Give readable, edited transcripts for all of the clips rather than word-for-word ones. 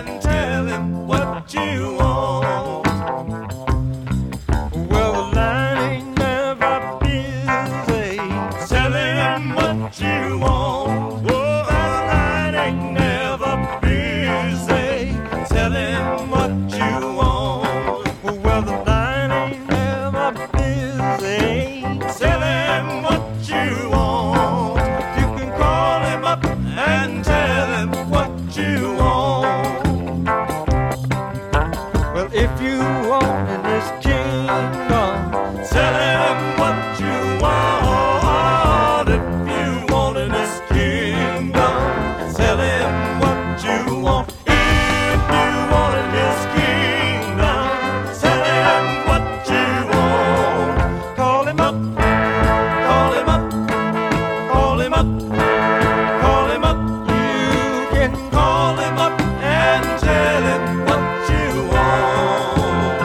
and tell him what you want. Well, the line ain't never busy. Tell him what you want. Oh, the line ain't never busy. Tell him what you want. Well, the line ain't never busy. Tell him what you want. You can call him up and tell him what you want. Well, if you want in this kingdom, tell him what you want. If you want in this kingdom, tell him what you want. If you want in this kingdom, tell him what you want. Call him up, call him up, call him up, call him up. You can call him up and tell him what you want.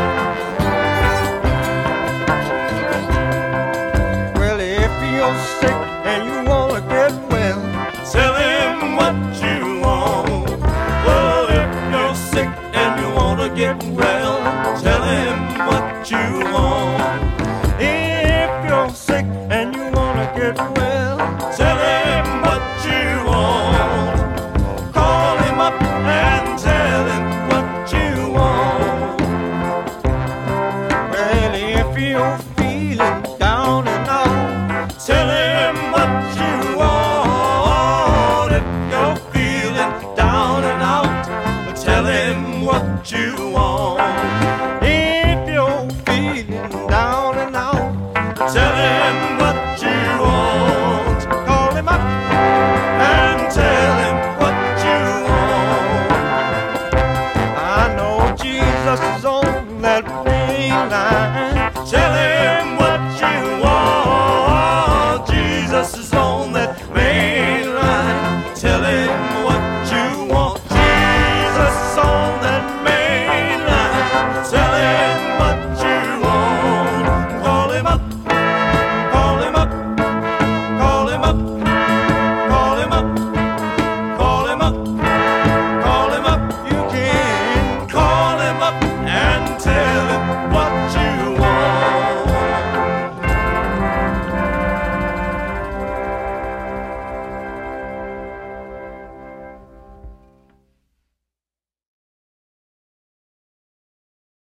Well, if you're sick